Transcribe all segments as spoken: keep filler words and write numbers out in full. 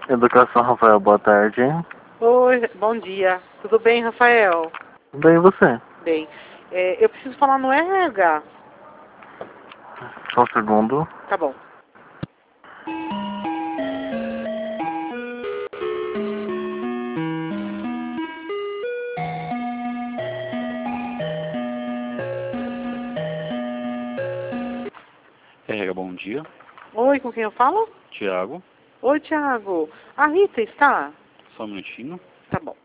Educação, Rafael, boa tarde. Oi, bom dia. Tudo bem, Rafael? Bem, e você? Bem. É, eu preciso falar no R H. Só um segundo. Tá bom. R H, bom dia. Oi, com quem eu falo? Tiago, Oi, Thiago. A Rita está? só um minutinho. Tá bom.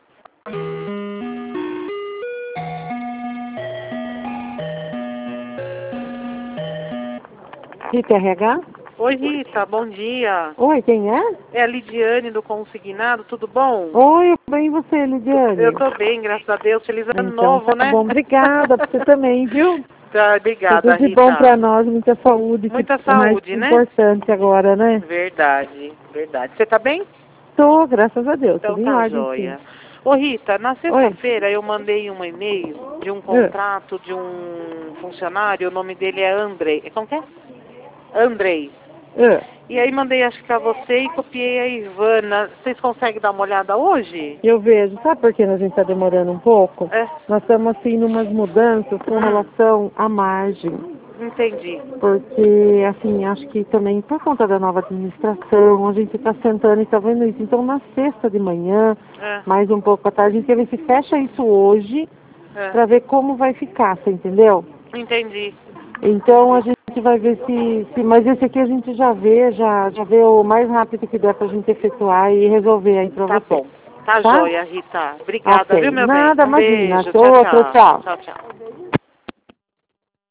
Rita R H? Oi, Rita, bom dia. Oi, quem é? É a Lidiane do Consignado, tudo bom? Oi, bem você, Lidiane? Eu tô bem, graças a Deus. Feliz ano então, novo, tá né? bom, obrigada pra você também, viu? Tá, obrigada, Tudo de Rita. bom pra nós, muita saúde. Muita que é mais saúde, né? importante agora, né? Verdade, verdade. Você tá bem? Tô, graças a Deus, Então tudo em tá ordem, joia. sim. Ô Rita, na sexta-feira eu mandei um e-mail de um contrato de um funcionário, o nome dele é Andrei. Como que é? Andrei. É. E aí mandei acho que pra você e copiei a Ivana. Vocês conseguem dar uma olhada hoje? Eu vejo, sabe por que a gente tá demorando um pouco? É. Nós estamos assim numas mudanças com Hum. relação à margem. Entendi. Porque, assim, acho que também por conta da nova administração, a gente está sentando e está vendo isso. Então, na sexta de manhã, É. mais um pouco à tarde, a gente quer ver se fecha isso hoje, É. para ver como vai ficar, você entendeu? Entendi. Então, a gente vai ver se, se... Mas esse aqui a gente já vê, já, já vê o mais rápido que der para a gente efetuar e resolver aí para Tá você. bom. Tá, Tá? joia, Rita. Obrigada, Ok. viu, meu Nada, bem? Um imagina. beijo. Outro, Tchau, tchau. tchau. Tchau, tchau.